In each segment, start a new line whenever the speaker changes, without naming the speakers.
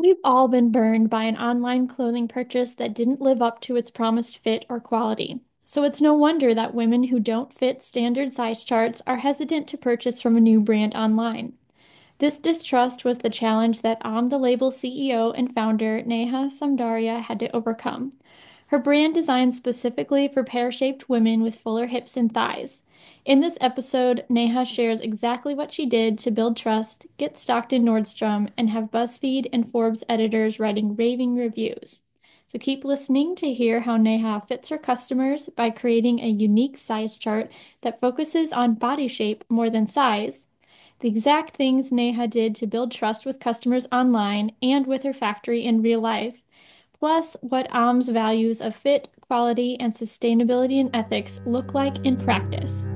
We've all been burned by an online clothing purchase that didn't live up to its promised fit or quality. So it's no wonder that women who don't fit standard size charts are hesitant to purchase from a new brand online. This distrust was the challenge that On the Label CEO and founder Neha Samdaria had to overcome. Her brand designed specifically for pear-shaped women with fuller hips and thighs. In this episode, Neha shares exactly what she did to build trust, get stocked in Nordstrom, and have BuzzFeed and Forbes editors writing raving reviews. So keep listening to hear how Neha fits her customers by creating a unique size chart that focuses on body shape more than size, the exact things Neha did to build trust with customers online and with her factory in real life, plus what Am's values of fit, quality, and sustainability and ethics look like in practice.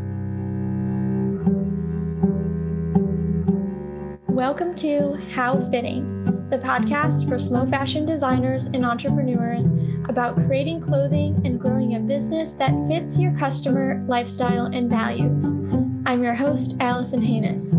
Welcome to How Fitting, the podcast for slow fashion designers and entrepreneurs about creating clothing and growing a business that fits your customer, lifestyle, and values. I'm your host, Allison Haynes.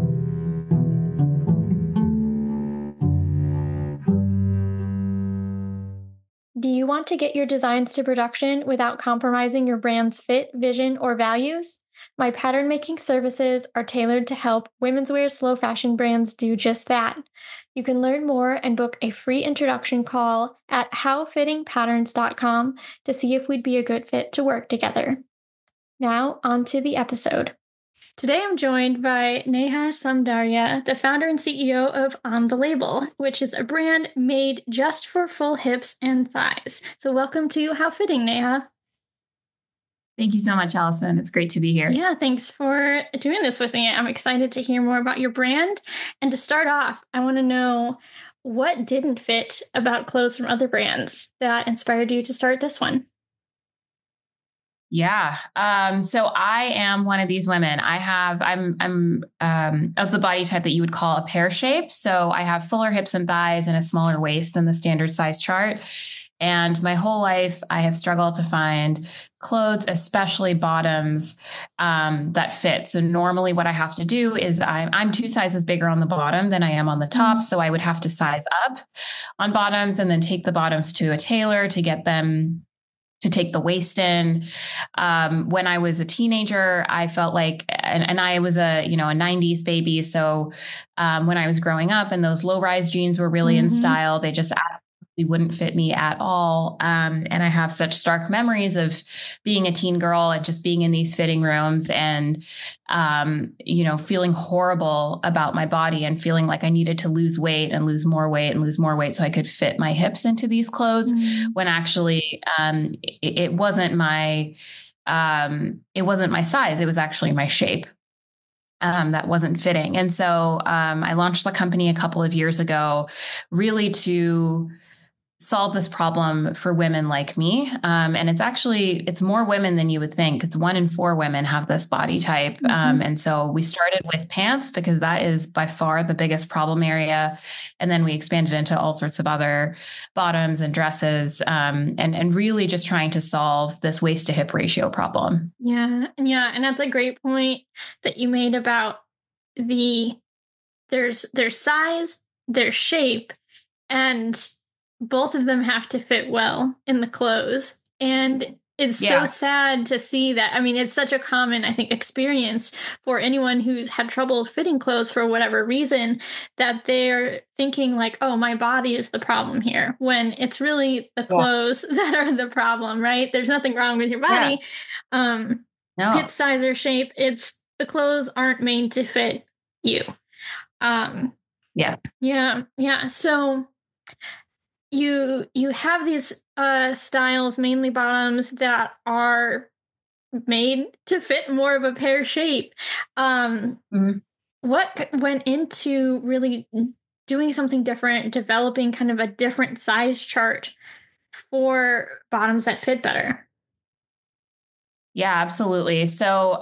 Do you want to get your designs to production without compromising your brand's fit, vision, or values? My pattern making services are tailored to help women's wear slow fashion brands do just that. You can learn more and book a free introduction call at howfittingpatterns.com to see if we'd be a good fit to work together. Now, on to the episode. Today I'm joined by Neha Samdaria, the founder and CEO of On the Label, which is a brand made just for full hips and thighs. So welcome to How Fitting, Neha.
Thank you so much, Allison. It's great to be here.
Yeah, thanks for doing this with me. I'm excited to hear more about your brand. And to start off, I want to know what didn't fit about clothes from other brands that inspired you to start this one.
Yeah. So I am one of these women. I'm of the body type that you would call a pear shape. So I have fuller hips and thighs and a smaller waist than the standard size chart. And my whole life, I have struggled to find clothes, especially bottoms, that fit. So normally what I have to do is I'm 2 sizes bigger on the bottom than I am on the top. So I would have to size up on bottoms and then take the bottoms to a tailor to get them to take the waist in. When I was a teenager, I felt like, and I was a 90s baby. So when I was growing up and those low rise jeans were really in style, they just absolutely wouldn't fit me at all. And I have such stark memories of being a teen girl and just being in these fitting rooms and, feeling horrible about my body and feeling like I needed to lose weight and lose more weight and lose more weight so I could fit my hips into these clothes when actually it wasn't my size. It was actually my shape. That wasn't fitting. And so I launched the company a couple of years ago, really to solve this problem for women like me. And it's more women than you would think. It's 1 in 4 women have this body type. And so we started with pants because that is by far the biggest problem area. And then we expanded into all sorts of other bottoms and dresses, and really just trying to solve this waist to hip ratio problem.
Yeah. Yeah. And that's a great point that you made about there's size, there's shape, and both of them have to fit well in the clothes. And it's so sad to see that. I mean, it's such a common, I think, experience for anyone who's had trouble fitting clothes for whatever reason, that they're thinking like, oh, my body is the problem here, when it's really the clothes that are the problem, right? There's nothing wrong with your body.
No.
Fit, size, or shape. It's the clothes aren't made to fit you. Yeah. So you have these styles, mainly bottoms, that are made to fit more of a pear shape. What went into really doing something different, developing kind of a different size chart for bottoms that fit better?
Yeah, absolutely. So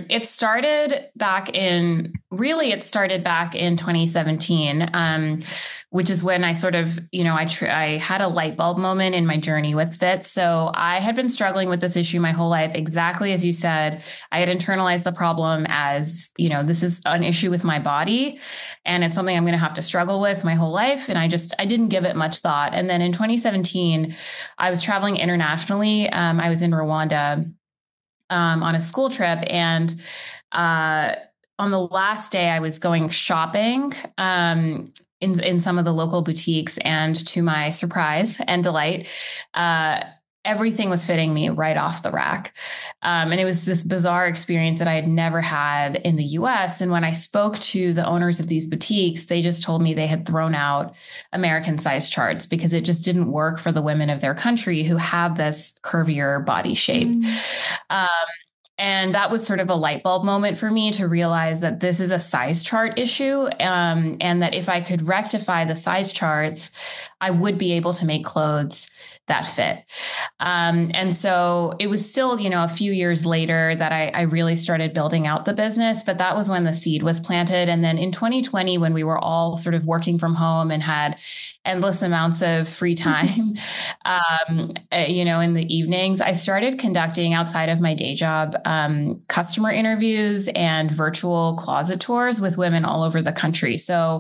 it started back in 2017, which is when I sort of, I had a light bulb moment in my journey with fit. So I had been struggling with this issue my whole life, exactly as you said. I had internalized the problem as, this is an issue with my body and it's something I'm going to have to struggle with my whole life. And I didn't give it much thought. And then in 2017, I was traveling internationally. I was in Rwanda on a school trip. And on the last day, I was going shopping in some of the local boutiques. And to my surprise and delight, everything was fitting me right off the rack. And it was this bizarre experience that I had never had in the US. And when I spoke to the owners of these boutiques, they just told me they had thrown out American size charts because it just didn't work for the women of their country who have this curvier body shape. Um, and that was sort of a light bulb moment for me to realize that this is a size chart issue. And that if I could rectify the size charts, I would be able to make clothes that fit. And so it was still, a few years later that I really started building out the business, but that was when the seed was planted. And then in 2020, when we were all sort of working from home and had endless amounts of free time, in the evenings, I started conducting outside of my day job, customer interviews and virtual closet tours with women all over the country. So,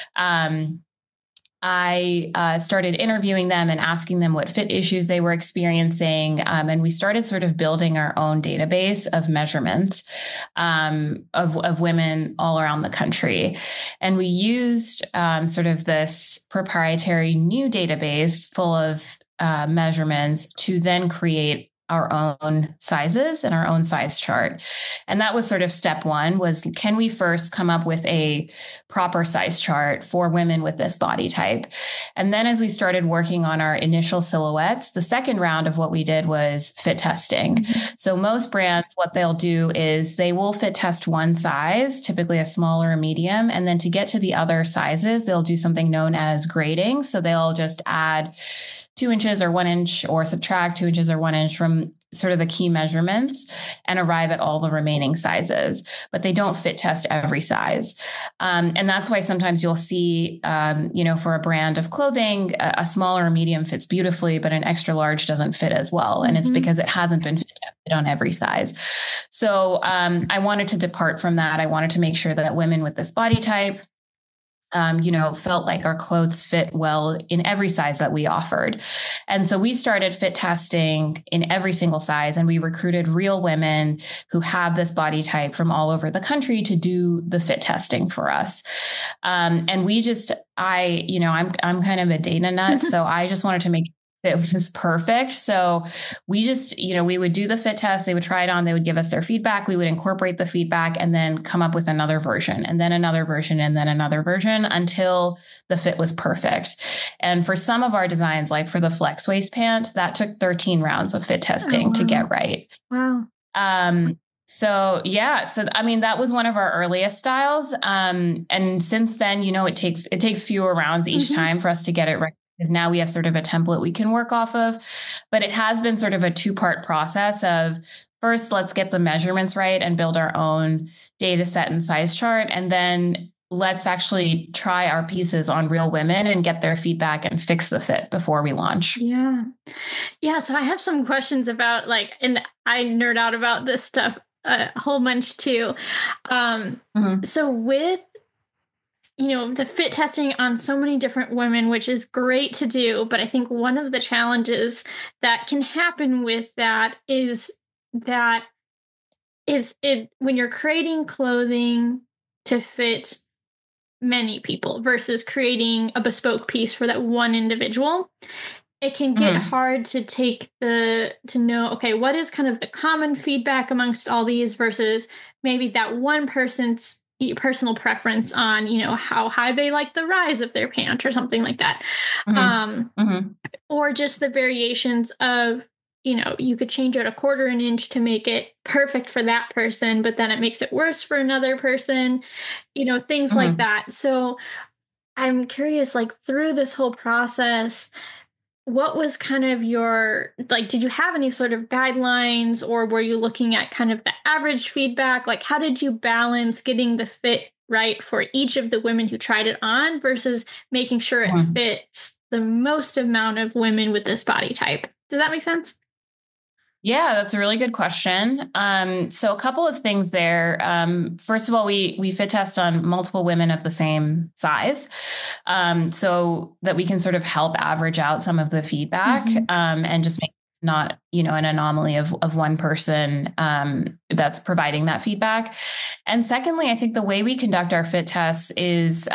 I started interviewing them and asking them what fit issues they were experiencing. And we started sort of building our own database of measurements of women all around the country. And we used sort of this proprietary new database full of measurements to then create our own sizes and our own size chart. And that was sort of step one was, can we first come up with a proper size chart for women with this body type? And then as we started working on our initial silhouettes, the second round of what we did was fit testing. Mm-hmm. So most brands, what they'll do is they will fit test one size, typically a small or a medium. And then to get to the other sizes, they'll do something known as grading. So they'll just add 2 inches or 1 inch or subtract 2 inches or 1 inch from sort of the key measurements and arrive at all the remaining sizes, but they don't fit test every size. And that's why sometimes you'll see, for a brand of clothing, a small or a medium fits beautifully, but an extra large doesn't fit as well. And it's because it hasn't been fit tested on every size. So I wanted to depart from that. I wanted to make sure that women with this body type, felt like our clothes fit well in every size that we offered. And so we started fit testing in every single size, and we recruited real women who have this body type from all over the country to do the fit testing for us. And I'm kind of a data nut. So I just wanted to make it was perfect. So we just, we would do the fit test. They would try it on. They would give us their feedback. We would incorporate the feedback and then come up with another version and then another version and then another version until the fit was perfect. And for some of our designs, like for the flex waist pant, that took 13 rounds of fit testing to get right.
Wow.
So that was one of our earliest styles. And since then, it takes fewer rounds each time for us to get it right. Because now we have sort of a template we can work off of, but it has been sort of a 2-part process of first, let's get the measurements right and build our own data set and size chart. And then let's actually try our pieces on real women and get their feedback and fix the fit before we launch.
Yeah. Yeah. So I have some questions about and I nerd out about this stuff a whole bunch too. So with the fit testing on so many different women, which is great to do. But I think one of the challenges that can happen with that is when you're creating clothing to fit many people versus creating a bespoke piece for that one individual, it can get hard to know, okay, what is kind of the common feedback amongst all these versus maybe that one person's personal preference on, how high they like the rise of their pant or something like that. Or just the variations of, you could change out 1/4 inch to make it perfect for that person, but then it makes it worse for another person, things like that. So I'm curious, through this whole process, what was kind of your, like, did you have any sort of guidelines, or were you looking at kind of the average feedback? Like, how did you balance getting the fit right for each of the women who tried it on versus making sure it fits the most amount of women with this body type? Does that make sense?
Yeah, that's a really good question. So a couple of things there. First of all, we fit test on multiple women of the same size, so that we can sort of help average out some of the feedback, and just make not, an anomaly of one person that's providing that feedback. And secondly, I think the way we conduct our fit tests is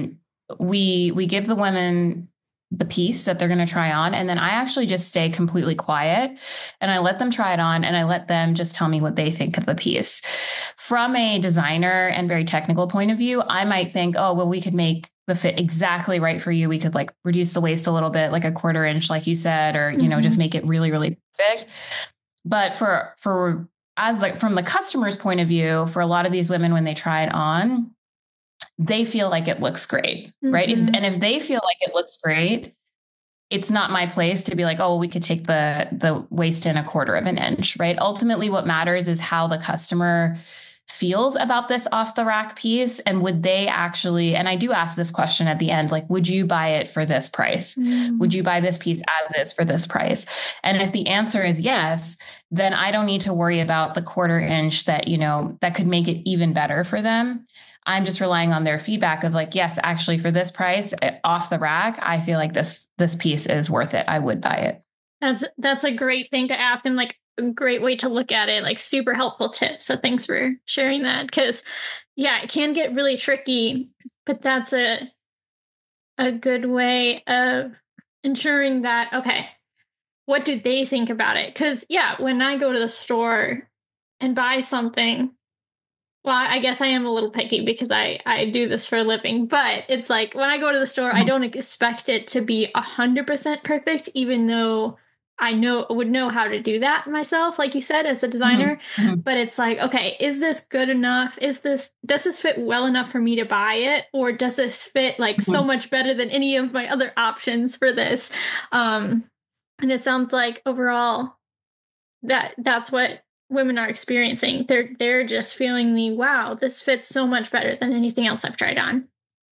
we give the women the piece that they're going to try on. And then I actually just stay completely quiet and I let them try it on and I let them just tell me what they think of the piece. From a designer and very technical point of view, I might think, oh, well, we could make the fit exactly right for you. We could like reduce the waist a little bit, like a 1/4 inch, like you said, or, just make it really, really perfect. But for as like from the customer's point of view, for a lot of these women, when they try it on, they feel like it looks great, right? If they feel like it looks great, it's not my place to be like, oh, we could take the waist in a 1/4 inch, right? Ultimately, what matters is how the customer feels about this off the rack piece. And would they actually, and I do ask this question at the end, like, would you buy it for this price? Would you buy this piece as is for this price? And if the answer is yes, then I don't need to worry about the 1/4 inch that, that could make it even better for them. I'm just relying on their feedback of like, yes, actually for this price off the rack, I feel like this piece is worth it. I would buy
it. That's a great thing to ask, and like a great way to look at it, like super helpful tip. So thanks for sharing that. Cause yeah, it can get really tricky, but that's a good way of ensuring that, okay, what do they think about it? Cause yeah, when I go to the store and buy something, well, I guess I am a little picky because I do this for a living, but it's like when I go to the store, I don't expect it to be 100% perfect, even though I would know how to do that myself, like you said, as a designer. But it's like, okay, is this good enough? Does this fit well enough for me to buy it? Or does this fit like so much better than any of my other options for this? And it sounds like overall that's what women are experiencing. They're just feeling wow, this fits so much better than anything else I've tried on.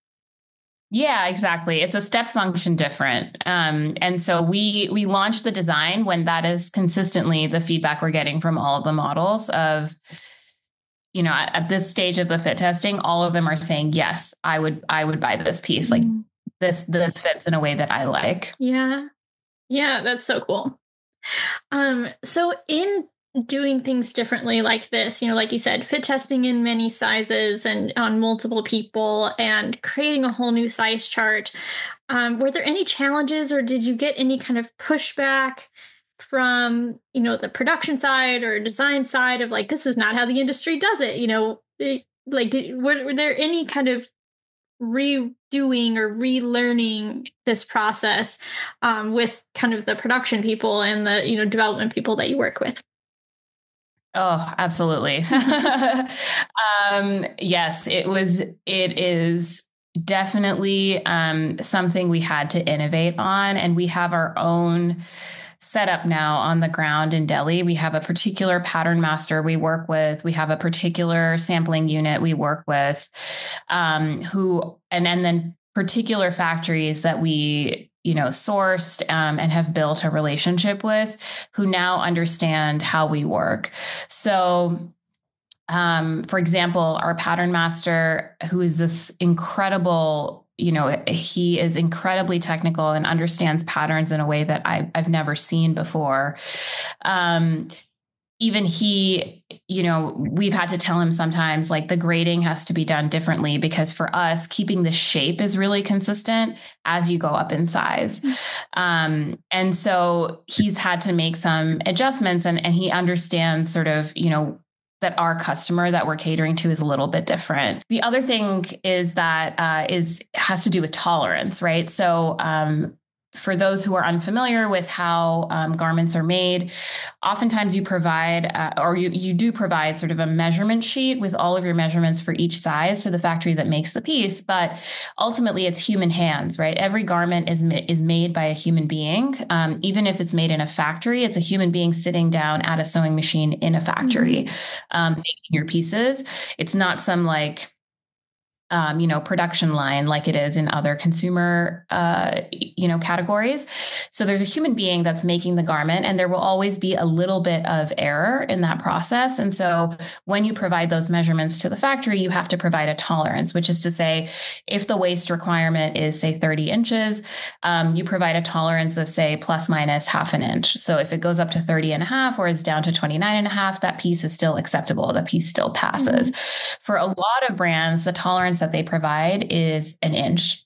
Yeah, exactly. It's a step function different. And so we launched the design when that is consistently the feedback we're getting from all of the models of, at this stage of the fit testing, all of them are saying, yes, I would buy this piece. Like this fits in a way that I like.
Yeah. Yeah, that's so cool. So in doing things differently like this, like you said, fit testing in many sizes and on multiple people and creating a whole new size chart, were there any challenges, or did you get any kind of pushback from, the production side or design side of like, this is not how the industry does it? Were there any kind of redoing or relearning this process with kind of the production people and the development people that you work with?
Oh, absolutely. Yes, it is definitely something we had to innovate on, and we have our own setup now on the ground in Delhi. We have a particular pattern master we work with. We have a particular sampling unit we work with, and then particular factories that we sourced and have built a relationship with, who now understand how we work. So, for example, our pattern master, who is this incredible, he is incredibly technical and understands patterns in a way that I've never seen before. Even he, we've had to tell him sometimes like the grading has to be done differently, because for us, keeping the shape is really consistent as you go up in size. And so he's had to make some adjustments, and he understands sort of, that our customer that we're catering to is a little bit different. The other thing is that has to do with tolerance, right? So for those who are unfamiliar with how garments are made, oftentimes you provide, or you do provide sort of a measurement sheet with all of your measurements for each size to the factory that makes the piece. But ultimately, it's human hands, right? Every garment is made by a human being. Even if it's made in a factory, it's a human being sitting down at a sewing machine in a factory, making your pieces. It's not some like, production line like it is in other consumer, categories. So there's a human being that's making the garment, and there will always be a little bit of error in that process. And so when you provide those measurements to the factory, you have to provide a tolerance, which is to say, if the waist requirement is, say, 30 inches, you provide a tolerance of, say, plus minus half an inch. So if it goes up to 30 and a half or it's down to 29 and a half, that piece is still acceptable. The piece still passes. For a lot of brands, the tolerance that they provide is an inch.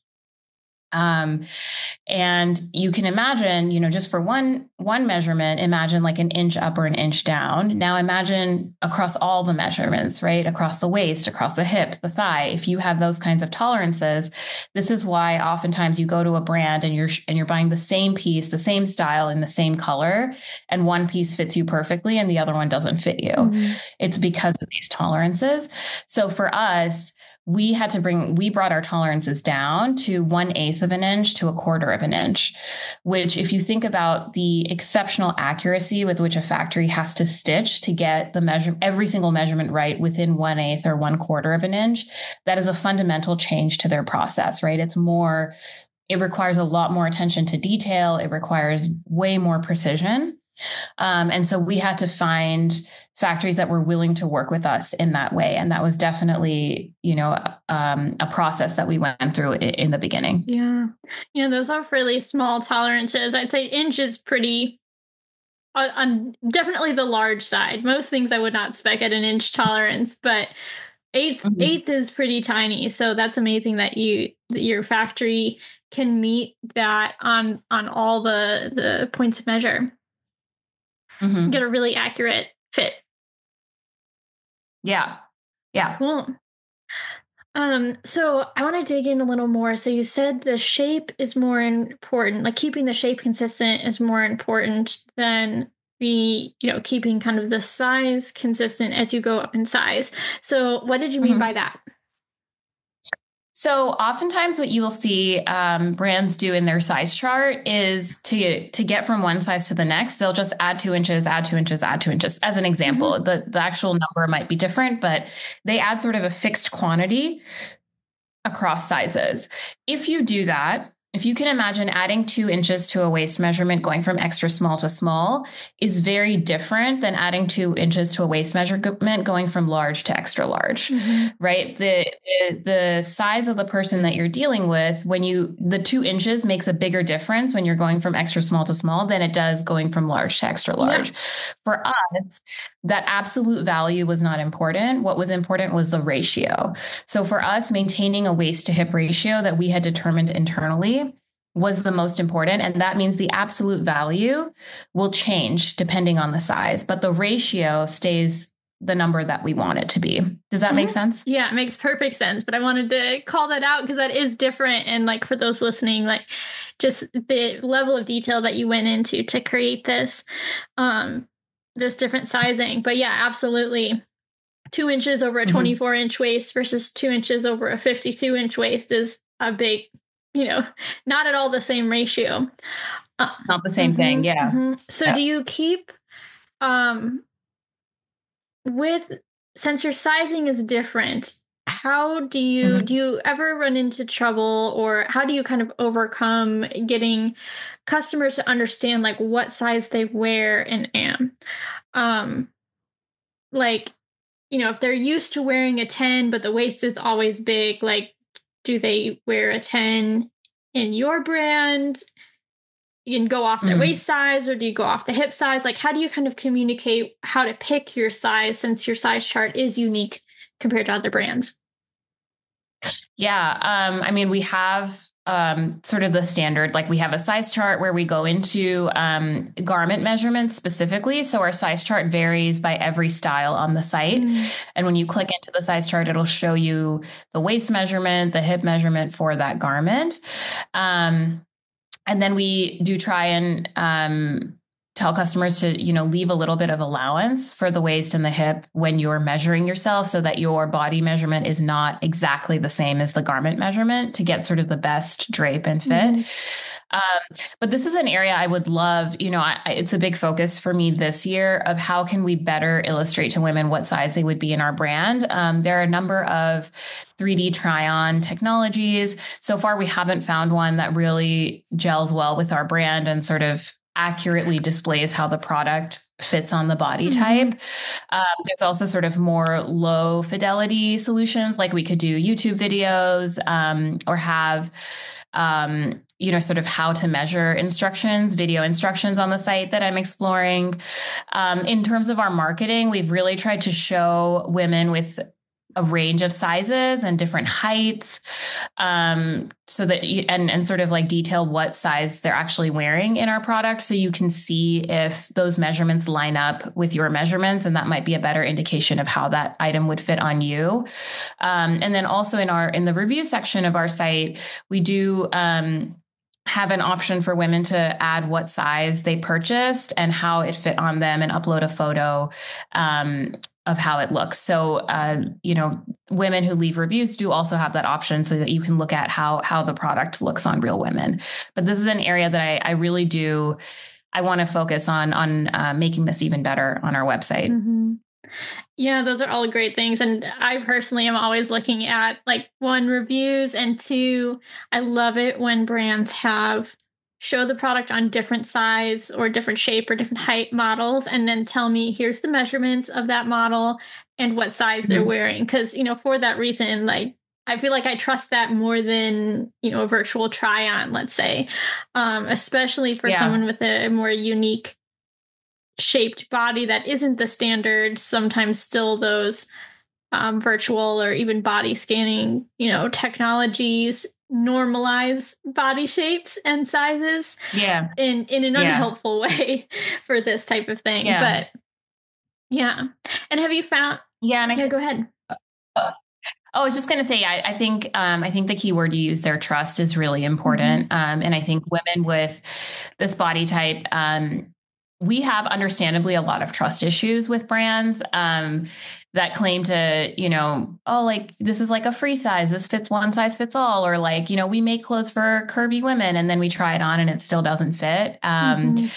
And you can imagine, just for one measurement, imagine like an inch up or an inch down. Now imagine across all the measurements, right? Across the waist, across the hip, the thigh. If you have those kinds of tolerances, this is why oftentimes you go to a brand and you're buying the same piece, the same style in the same color, and one piece fits you perfectly and the other one doesn't fit you. It's because of these tolerances. So for us, we brought our tolerances down to 1/8 of an inch to 1/4 of an inch, which, if you think about the exceptional accuracy with which a factory has to stitch to get every single measurement right within 1/8 or 1/4 of an inch, that is a fundamental change to their process, right? It requires a lot more attention to detail. It requires way more precision. And so we had to find factories that were willing to work with us in that way. And that was definitely, a process that we went through in the beginning.
Yeah. Those are really small tolerances. I'd say inch is pretty, on definitely the large side. Most things I would not spec at an inch tolerance, but eighth is pretty tiny. So that's amazing that your factory can meet that on all the points of measure. Get a really accurate fit.
Yeah.
Cool. So I want to dig in a little more. So you said the shape is more important, like keeping the shape consistent is more important than keeping kind of the size consistent as you go up in size. So what did you mean by that?
So oftentimes what you will see brands do in their size chart is to get from one size to the next, they'll just add 2 inches, add 2 inches, add 2 inches. As an example, the actual number might be different, but they add sort of a fixed quantity across sizes. If you do that, if you can imagine adding 2 inches to a waist measurement going from extra small to small is very different than adding 2 inches to a waist measurement going from large to extra large, right? The size of the person that you're dealing with, the 2 inches makes a bigger difference when you're going from extra small to small than it does going from large to extra large. Yeah. For us, that absolute value was not important. What was important was the ratio. So for us, maintaining a waist to hip ratio that we had determined internally was the most important. And that means the absolute value will change depending on the size, but the ratio stays the number that we want it to be. Does that make sense?
Yeah, it makes perfect sense. But I wanted to call that out because that is different. And like for those listening, like just the level of detail that you went into to create this, there's different sizing. But yeah, absolutely. 2 inches over a 24-inch waist versus 2 inches over a 52-inch waist is a big, not at all the same ratio.
Not the same thing. Yeah.
So do you keep, since your sizing is different, how do you ever run into trouble, or how do you kind of overcome getting customers to understand like what size they wear and am? If they're used to wearing a 10, but the waist is always big, like, do they wear a 10 in your brand? You can go off their waist size, or do you go off the hip size? Like, how do you kind of communicate how to pick your size, since your size chart is unique compared to other brands?
Yeah. We have sort of the standard, like we have a size chart where we go into garment measurements specifically. So our size chart varies by every style on the site. And when you click into the size chart, it'll show you the waist measurement, the hip measurement for that garment. And then we do try and tell customers to, leave a little bit of allowance for the waist and the hip when you're measuring yourself, so that your body measurement is not exactly the same as the garment measurement, to get sort of the best drape and fit. Mm-hmm. But this is an area I would love, it's a big focus for me this year of how can we better illustrate to women what size they would be in our brand. There are a number of 3D try-on technologies. So far, we haven't found one that really gels well with our brand and sort of accurately displays how the product fits on the body type. There's also sort of more low fidelity solutions, like we could do YouTube videos or have sort of how to measure instructions, video instructions on the site that I'm exploring. In terms of our marketing, we've really tried to show women with a range of sizes and different heights, so that and sort of like detail what size they're actually wearing in our product, so you can see if those measurements line up with your measurements, and that might be a better indication of how that item would fit on you. And then also in the review section of our site, we do have an option for women to add what size they purchased and how it fit on them, and upload a photo of how it looks. So, women who leave reviews do also have that option, so that you can look at how the product looks on real women. But this is an area that I really do. I want to focus on making this even better on our website.
Mm-hmm. Yeah, those are all great things. And I personally am always looking at, like, 1, reviews, and 2, I love it when brands show the product on different size or different shape or different height models, and then tell me, here's the measurements of that model and what size they're wearing. Because, for that reason, like, I feel like I trust that more than, a virtual try on, let's say, especially for someone with a more unique shaped body that isn't the standard. Sometimes still those virtual or even body scanning, technologies normalize body shapes and sizes in an unhelpful way for this type of thing. But and have you found go ahead.
I was just going to say, I think the key word you use there, trust, is really important. And I think women with this body type, we have understandably a lot of trust issues with brands that claim to, like, this is like a free size, this fits one size fits all, or like, we make clothes for curvy women and then we try it on and it still doesn't fit. And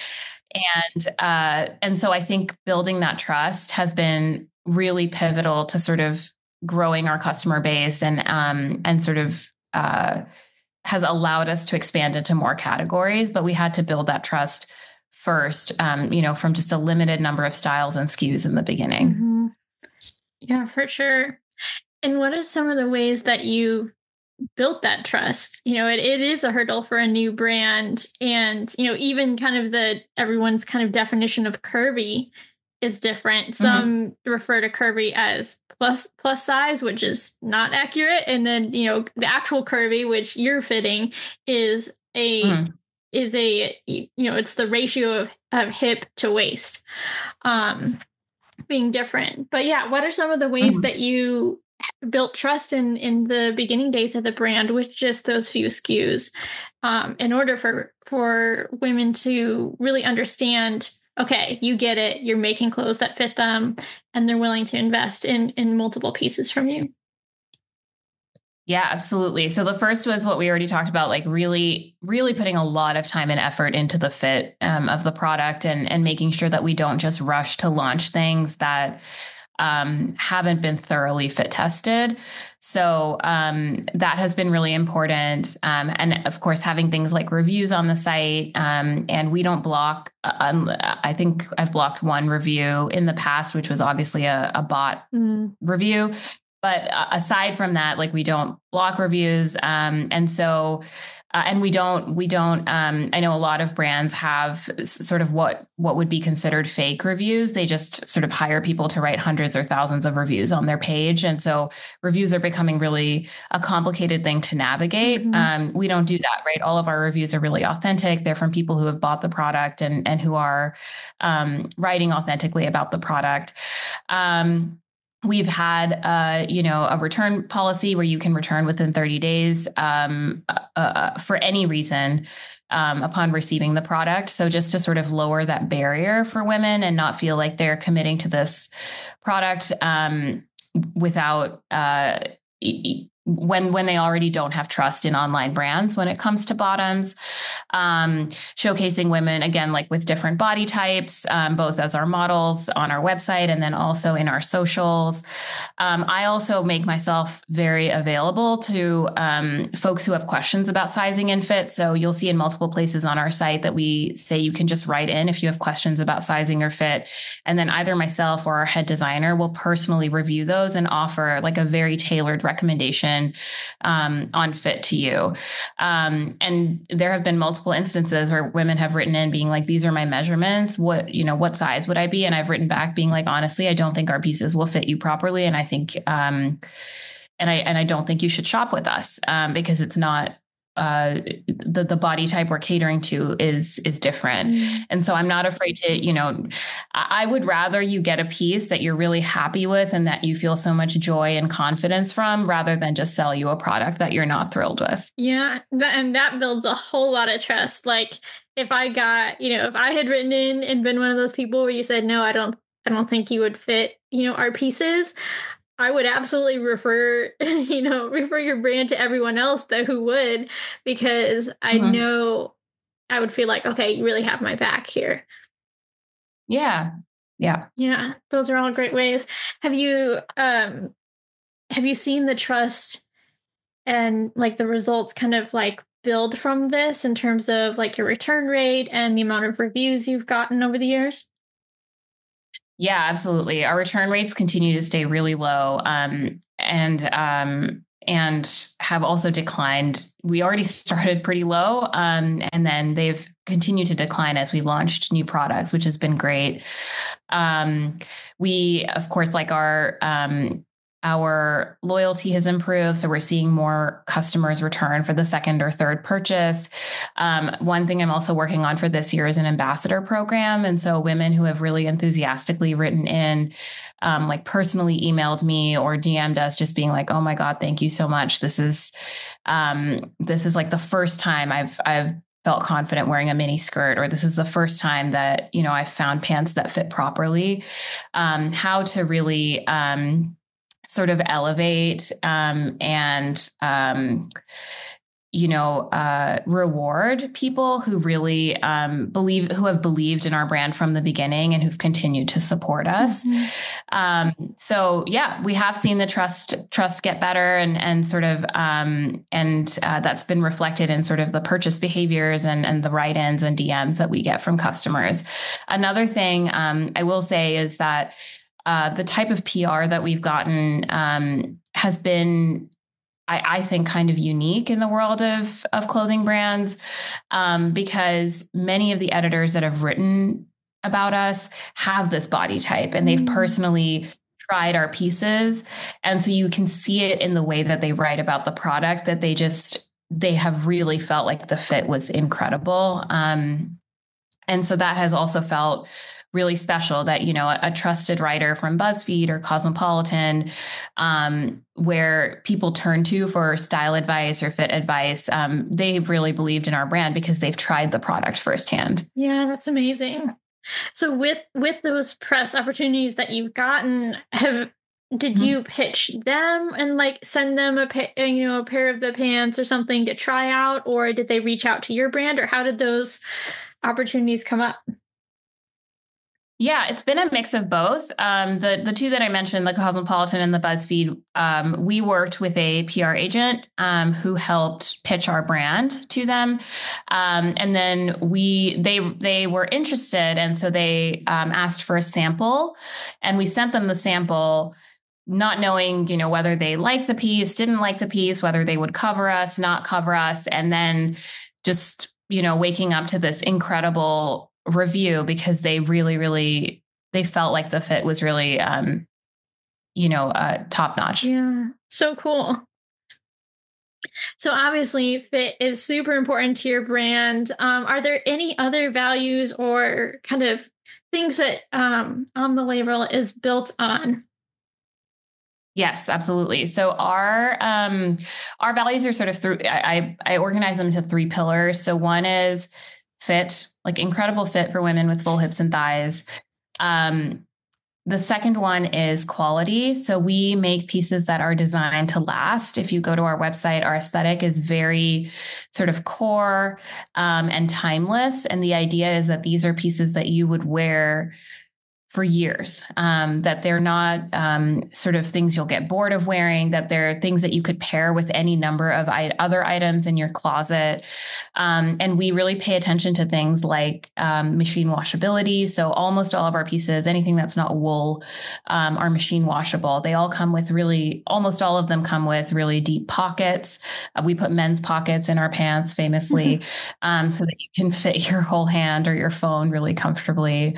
so I think building that trust has been really pivotal to sort of growing our customer base and sort of has allowed us to expand into more categories. But we had to build that trust first, from just a limited number of styles and SKUs in the beginning.
Yeah, for sure. And what are some of the ways that you built that trust? It is a hurdle for a new brand, and, even kind of everyone's kind of definition of curvy is different. Some refer to curvy as plus size, which is not accurate. And then, the actual curvy, which you're fitting, is it's the ratio of hip to waist being different. But what are some of the ways that you built trust in the beginning days of the brand with just those few SKUs, in order for women to really understand, okay, you get it, you're making clothes that fit them, and they're willing to invest in multiple pieces from you?
Yeah, absolutely. So the first was what we already talked about, like really, really putting a lot of time and effort into the fit of the product, and making sure that we don't just rush to launch things that haven't been thoroughly fit tested. So that has been really important. And of course, having things like reviews on the site, and we don't block. I think I've blocked 1 review in the past, which was obviously a bot review. But aside from that, like, we don't block reviews. And so, and we don't, I know a lot of brands have sort of what would be considered fake reviews. They just sort of hire people to write hundreds or thousands of reviews on their page. And so reviews are becoming really a complicated thing to navigate. We don't do that, right? All of our reviews are really authentic. They're from people who have bought the product and who are writing aughentically about the product. We've had, a return policy where you can return within 30 days for any reason. upon receiving the product. So just to sort of lower that barrier for women and not feel like they're committing to this product without when they already don't have trust in online brands when it comes to bottoms, showcasing women again, like with different body types, both as our models on our website and then also in our socials. I also make myself very available to folks who have questions about sizing and fit. So you'll see in multiple places on our site that we say you can just write in if you have questions about sizing or fit. And then either myself or our head designer will personally review those and offer like a very tailored recommendation on fit to you. And there have been multiple instances where women have written in being like, these are my measurements. What size would I be? And I've written back being like, honestly, I don't think our pieces will fit you properly. And I think, and I don't think you should shop with us because it's not, the body type we're catering to is different. And so I'm not afraid to, I would rather you get a piece that you're really happy with and that you feel so much joy and confidence from rather than just sell you a product that you're not thrilled with.
Yeah. And that builds a whole lot of trust. Like if I got, if I had written in and been one of those people where you said, no, I don't think you would fit, our pieces, I would absolutely refer your brand to everyone else though who would, because I know I would feel like, okay, you really have my back here.
Yeah. Yeah.
Yeah. Those are all great ways. Have you seen the trust and like the results kind of like build from this in terms of like your return rate and the amount of reviews you've gotten over the years?
Yeah, absolutely. Our return rates continue to stay really low, and have also declined. We already started pretty low, and then they've continued to decline as we launched new products, which has been great. We, of course, like our loyalty has improved. So we're seeing more customers return for the second or third purchase. One thing I'm also working on for this year is an ambassador program. And so women who have really enthusiastically written in, like personally emailed me or DM'd us just being like, oh my God, thank you so much. This is like the first time I've felt confident wearing a mini skirt, or this is the first time that, I've found pants that fit properly. How to really, sort of elevate reward people who really who have believed in our brand from the beginning and who've continued to support us. So yeah, we have seen the trust get better and sort of that's been reflected in sort of the purchase behaviors and the write-ins and DMs that we get from customers. Another thing I will say is that the type of PR that we've gotten has been, I think, kind of unique in the world of clothing brands, because many of the editors that have written about us have this body type and they've personally tried our pieces. And so you can see it in the way that they write about the product that they have really felt like the fit was incredible. And so that has also felt really special that, a trusted writer from BuzzFeed or Cosmopolitan, where people turn to for style advice or fit advice, they've really believed in our brand because they've tried the product firsthand.
Yeah, that's amazing. So with those press opportunities that you've gotten, did you pitch them and like send them a pair of the pants or something to try out, or did they reach out to your brand, or how did those opportunities come up?
Yeah, it's been a mix of both. The two that I mentioned, the Cosmopolitan and the BuzzFeed, we worked with a PR agent who helped pitch our brand to them, and then they were interested, and so they asked for a sample, and we sent them the sample, not knowing whether they liked the piece, didn't like the piece, whether they would cover us, not cover us, and then just waking up to this incredible review because they really, really, they felt like the fit was really, top notch.
Yeah. So cool. So obviously fit is super important to your brand. Are there any other values or kind of things that On the Label is built on?
Yes, absolutely. So our values are sort of through I organize them into three pillars. So one is fit, like incredible fit for women with full hips and thighs. Um, the second one is quality. So we make pieces that are designed to last. If you go to our website, our aesthetic is very sort of core and timeless. And the idea is that these are pieces that you would wear for years, that they're not sort of things you'll get bored of wearing, that they're things that you could pair with any number of other items in your closet. And we really pay attention to things like machine washability. So almost all of our pieces, anything that's not wool, are machine washable. They all come with almost all of them come with really deep pockets. We put men's pockets in our pants famously, so that you can fit your whole hand or your phone really comfortably.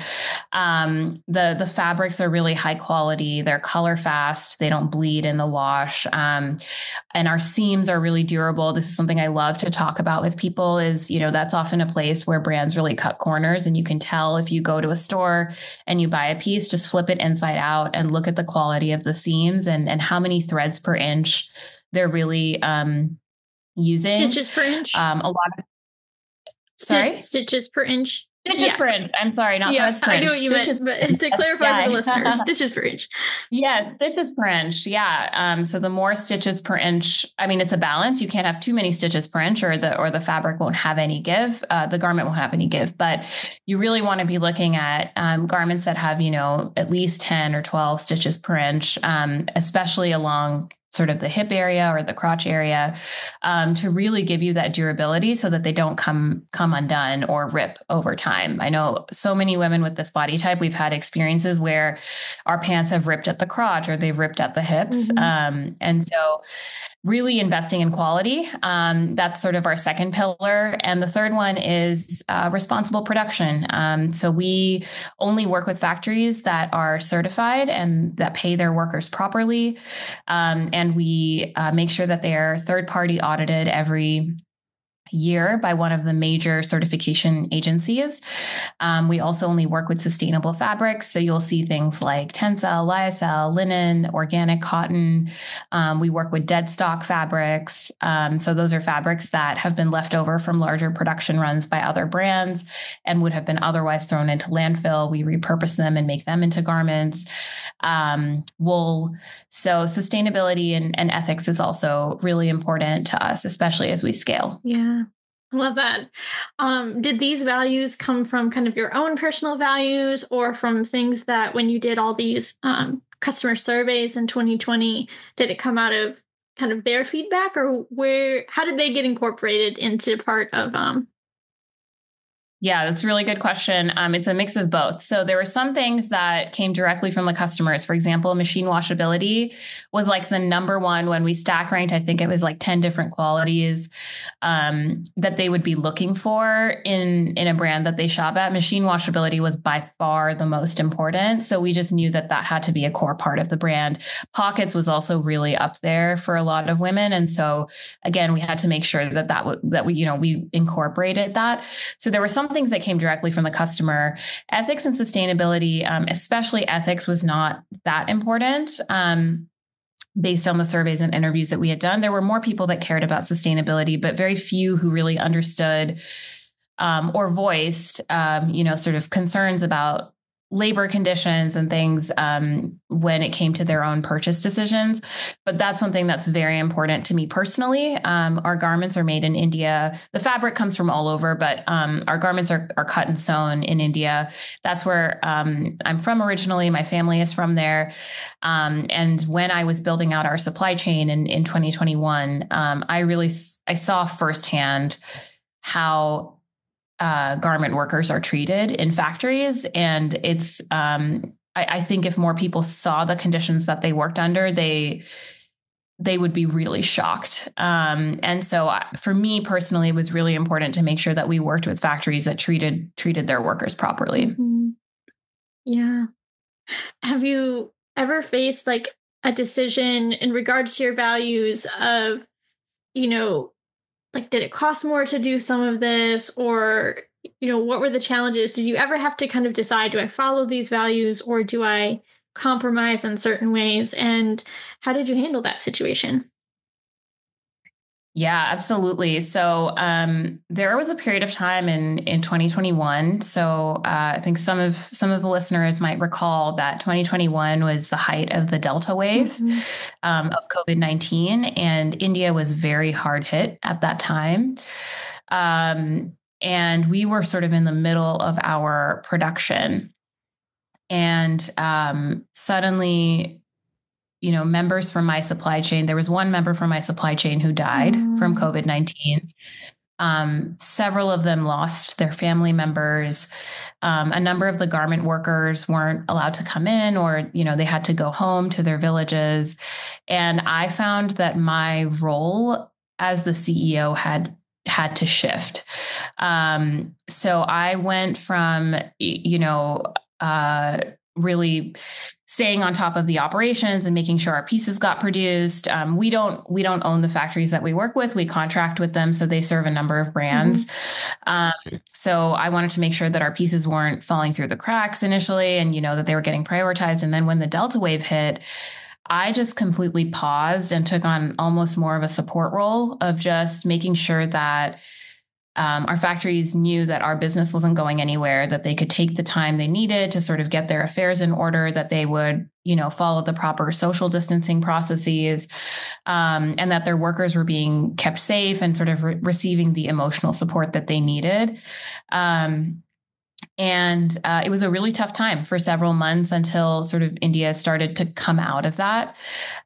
The fabrics are really high quality. They're color fast. They don't bleed in the wash. And our seams are really durable. This is something I love to talk about with people is, that's often a place where brands really cut corners. And you can tell if you go to a store and you buy a piece, just flip it inside out and look at the quality of the seams and how many threads per inch they're really using.
Stitches per inch.
A lot of, sorry?
Stitches per inch.
Stitches per inch. I'm sorry, not threads per inch.
I know what you
stitches
meant, but to clarify for the listeners, stitches per inch.
Yeah, stitches per inch. Yeah. So the more stitches per inch, I mean, it's a balance. You can't have too many stitches per inch, or the fabric won't have any give. The garment won't have any give. But you really want to be looking at garments that have, at least 10 or 12 stitches per inch, especially along sort of the hip area or the crotch area, to really give you that durability so that they don't come undone or rip over time. I know so many women with this body type, we've had experiences where our pants have ripped at the crotch or they've ripped at the hips. Mm-hmm. And so really investing in quality. That's sort of our second pillar. And the third one is responsible production. So we only work with factories that are certified and that pay their workers properly. And we make sure that they are third-party audited every year by one of the major certification agencies. We also only work with sustainable fabrics. So you'll see things like Tencel, Lyocell, linen, organic cotton. We work with dead stock fabrics. So those are fabrics that have been left over from larger production runs by other brands and would have been otherwise thrown into landfill. We repurpose them and make them into garments. Wool. So sustainability and ethics is also really important to us, especially as we scale.
Yeah. I love that. Did these values come from kind of your own personal values or from things that when you did all these customer surveys in 2020, did it come out of kind of their feedback or how did they get incorporated into part of
Yeah, that's a really good question. It's a mix of both. So there were some things that came directly from the customers. For example, machine washability was like the number one when we stack ranked. I think it was like 10 different qualities that they would be looking for in a brand that they shop at. Machine washability was by far the most important. So we just knew that had to be a core part of the brand. Pockets was also really up there for a lot of women. And so again, we had to make sure that we incorporated that. So there were some things that came directly from the customer. Ethics and sustainability, especially ethics, was not that important. Based on the surveys and interviews that we had done, there were more people that cared about sustainability, but very few who really understood or voiced, sort of concerns about labor conditions and things when it came to their own purchase decisions. But that's something that's very important to me personally. Our garments are made in India. The fabric comes from all over, but our garments are cut and sewn in India. That's where I'm from originally. My family is from there. And when I was building out our supply chain in 2021, I saw firsthand how garment workers are treated in factories. And it's, I think if more people saw the conditions that they worked under, they would be really shocked. And so for me personally, it was really important to make sure that we worked with factories that treated their workers properly.
Mm-hmm. Yeah. Have you ever faced like a decision in regards to your values of, like, did it cost more to do some of this? Or, what were the challenges? Did you ever have to kind of decide, do I follow these values or do I compromise in certain ways. And how did you handle that situation?
Yeah, absolutely. So there was a period of time in 2021. So I think some of the listeners might recall that 2021 was the height of the Delta wave of COVID-19, and India was very hard hit at that time. And we were sort of in the middle of our production, and suddenly, members from my supply chain, there was one member from my supply chain who died from COVID-19. Several of them lost their family members. A number of the garment workers weren't allowed to come in, or, they had to go home to their villages. And I found that my role as the CEO had to shift. So I went from, really staying on top of the operations and making sure our pieces got produced. We don't own the factories that we work with. We contract with them, so they serve a number of brands. So I wanted to make sure that our pieces weren't falling through the cracks initially, and that they were getting prioritized. And then when the Delta wave hit, I just completely paused and took on almost more of a support role of just making sure that our factories knew that our business wasn't going anywhere, that they could take the time they needed to sort of get their affairs in order, that they would, follow the proper social distancing processes, and that their workers were being kept safe and sort of receiving the emotional support that they needed. And it was a really tough time for several months until sort of India started to come out of that.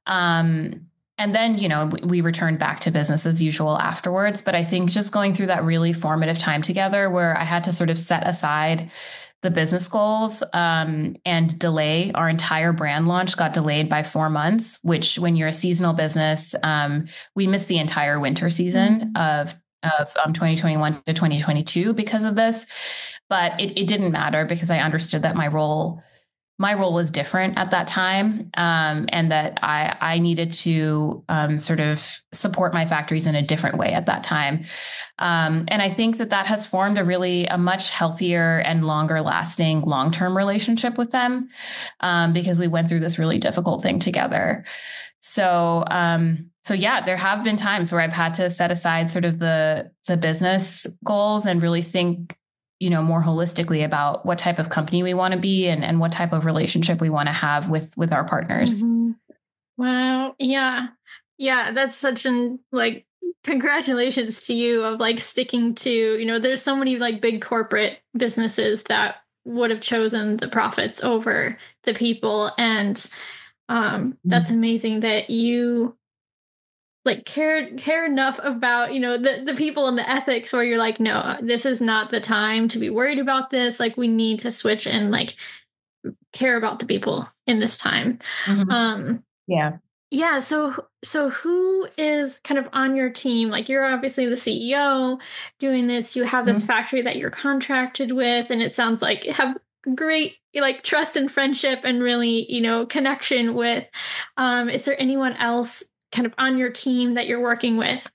And then, we returned back to business as usual afterwards. But I think just going through that really formative time together where I had to sort of set aside the business goals and delay our entire brand launch got delayed by 4 months, which when you're a seasonal business, we missed the entire winter season of 2021 to 2022 because of this. But it didn't matter because I understood that my role was different at that time, and that I needed to sort of support my factories in a different way at that time. And I think that has formed a much healthier and longer lasting long-term relationship with them, because we went through this really difficult thing together. So yeah, there have been times where I've had to set aside sort of the business goals and really think more holistically about what type of company we want to be and what type of relationship we want to have with our partners.
Wow. Yeah. Yeah. That's such an congratulations to you of sticking to, there's so many big corporate businesses that would have chosen the profits over the people. And that's amazing that you care enough about, the people and the ethics where you're like, no, this is not the time to be worried about this. We need to switch and care about the people in this time.
Yeah.
Yeah. So who is kind of on your team? You're obviously the CEO doing this. You have this factory that you're contracted with, and it sounds like you have great trust and friendship and really, connection with. Is there anyone else kind of on your team that you're working with?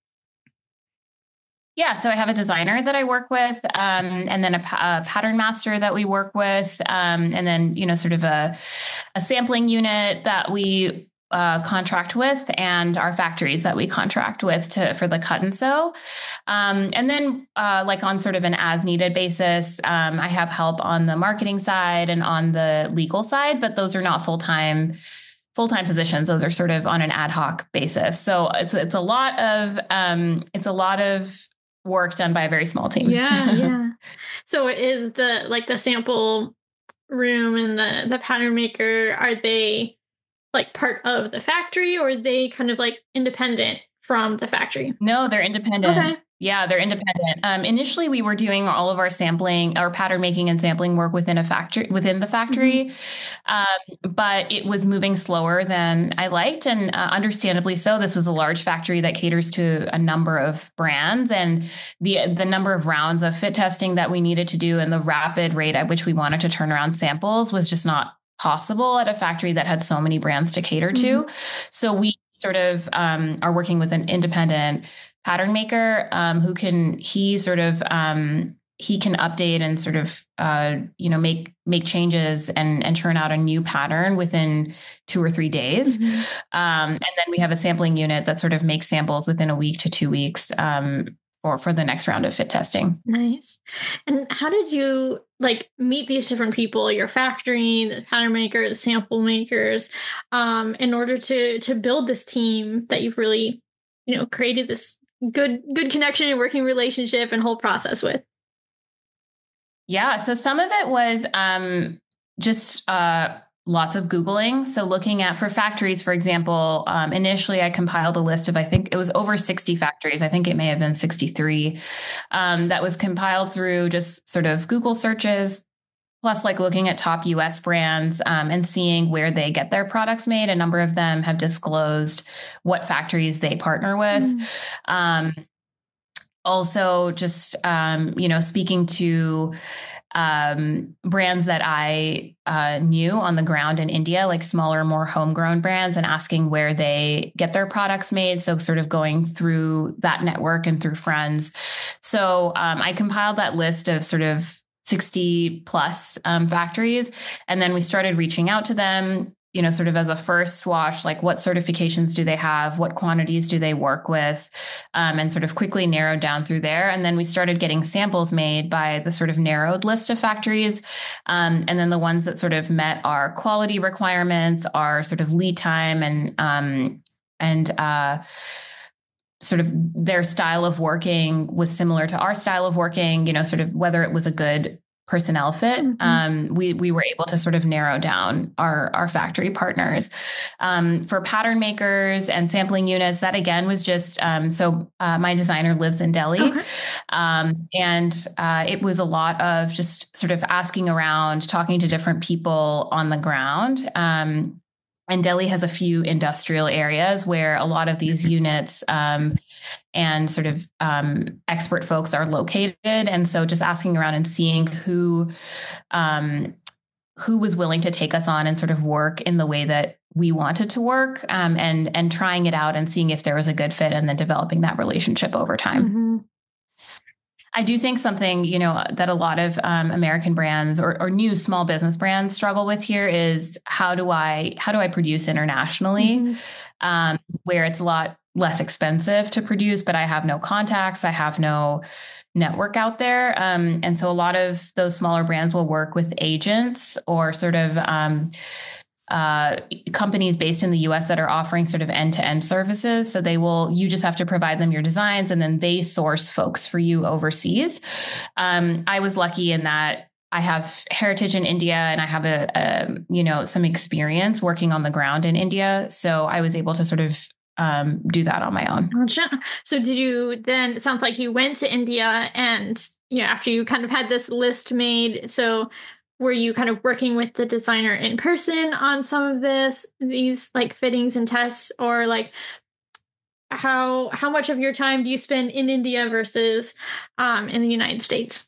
Yeah, so I have a designer that I work with, and then a pattern master that we work with, and then sort of a sampling unit that we contract with, and our factories that we contract with for the cut and sew. And then on sort of an as needed basis, I have help on the marketing side and on the legal side, but those are not full-time positions. Those are sort of on an ad hoc basis. So it's a lot of work done by a very small team.
Yeah. So is the sample room and the pattern maker, are they part of the factory, or are they kind of independent from the factory?
No, they're independent.
Okay.
Yeah, they're independent. Initially, we were doing all of our sampling, our pattern making and sampling work within the factory, but it was moving slower than I liked, and understandably so. This was a large factory that caters to a number of brands, and the number of rounds of fit testing that we needed to do and the rapid rate at which we wanted to turn around samples was just not possible at a factory that had so many brands to cater to. So we sort of are working with an independent pattern maker he he can update and sort of, make changes and churn out a new pattern within 2 or 3 days.
Mm-hmm.
And then we have a sampling unit that sort of makes samples within a week to 2 weeks, or for the next round of fit testing.
Nice. And how did you meet these different people, your factory, the pattern maker, the sample makers, in order to build this team that you've really, created this good connection and working relationship and whole process with?
Yeah. So some of it was just lots of Googling. So looking at, for factories, for example, initially I compiled a list of, I think it was over 60 factories. I think it may have been 63. That was compiled through just sort of Google searches, plus looking at top US brands, and seeing where they get their products made. A number of them have disclosed what factories they partner with. Also just, speaking to brands that I knew on the ground in India, like smaller, more homegrown brands, and asking where they get their products made. So sort of going through that network and through friends. So I compiled that list of sort of 60 plus factories. And then we started reaching out to them, sort of as a first wash, what certifications do they have? What quantities do they work with? And sort of quickly narrowed down through there. And then we started getting samples made by the sort of narrowed list of factories. And then the ones that sort of met our quality requirements, our sort of lead time and sort of their style of working was similar to our style of working, sort of whether it was a good personnel fit.
Mm-hmm.
We were able to sort of narrow down our factory partners. For pattern makers and sampling units, that again was just, my designer lives in Delhi.
Okay.
And it was a lot of just sort of asking around, talking to different people on the ground. And Delhi has a few industrial areas where a lot of these units and sort of expert folks are located. And so just asking around and seeing who was willing to take us on and sort of work in the way that we wanted to work, and trying it out and seeing if there was a good fit, and then developing that relationship over time.
Mm-hmm.
I do think something, that a lot of American brands or new small business brands struggle with here is how do I produce internationally, where it's a lot less expensive to produce, but I have no contacts, I have no network out there. And so a lot of those smaller brands will work with agents or sort of companies based in the US that are offering sort of end-to-end services. So you just have to provide them your designs, and then they source folks for you overseas. I was lucky in that I have heritage in India, and I have some experience working on the ground in India. So I was able to sort of do that on my own.
Gotcha. So did you then, it sounds like you went to India and, after you kind of had this list made, so were you kind of working with the designer in person on some of these fittings and tests, or how much of your time do you spend in India versus in the United States?